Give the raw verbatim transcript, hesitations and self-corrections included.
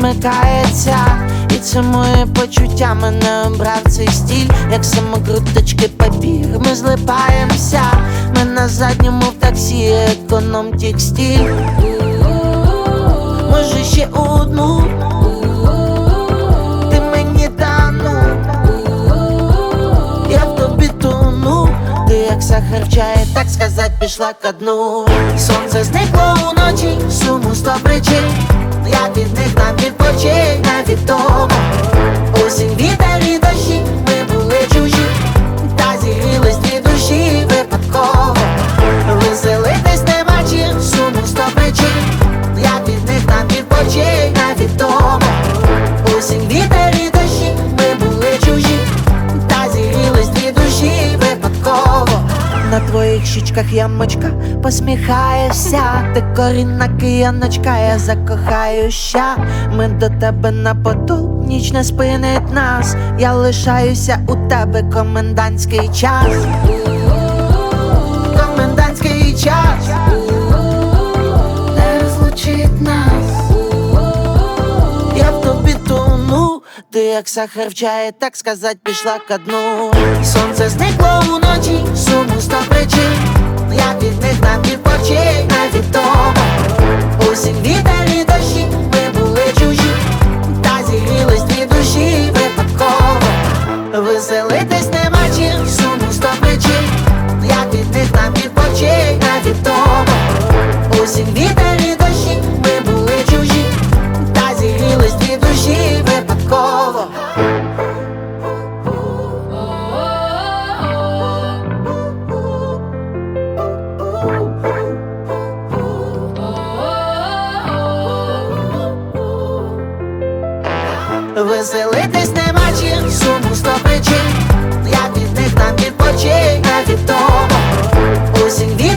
смикається, і це моє почуття мене обрав цей стіль, як самокруточки папір. Ми злипаємося, ми на задньому в таксі, економ текстиль. Може ще одну, ти мені тану, я в тобі тону. Ти як сахар в чаї, так сказать, пішла ко дну. Сонце зникло уночі, суму сто причин, я від них нам відпочинь, невідомо. Осінь, вітер і дощі, ми були чужі, та зігрілись дві душі випадково. Веселитись нема чим, суму сто причин, я від них нам відпочинь, невідомо. Осінь, вітер і дощі, ми були чужі, та зігрілись дві душі випадково. На твоїх щічках ямочка, посміхаєшся, ти корінна кияночка, я закохаюся. Ми до тебе на поту, ніч не спинить нас, я лишаюся у тебе, комендантський час. Комендантський час не розлучить нас, я в тобі тону. Ти як сахар в чаї, так сказать, пішла ко дну. Сонце зникло уночі, суму сто причин, я від них нам відпочинь, невідомо. Осінь, вітер і дощі, ми були чужі, та зігрілись дві душі випадково. Веселитись нема чим, суму сто причин, я від них нам відпочинь, невідомо. Осінь, вітер і дощі, ми були чужі, та зігрілись дві душі випадково. Веселитись нема чим, суму сто причин, я від них нам відпочинь, невідомо. Осінь,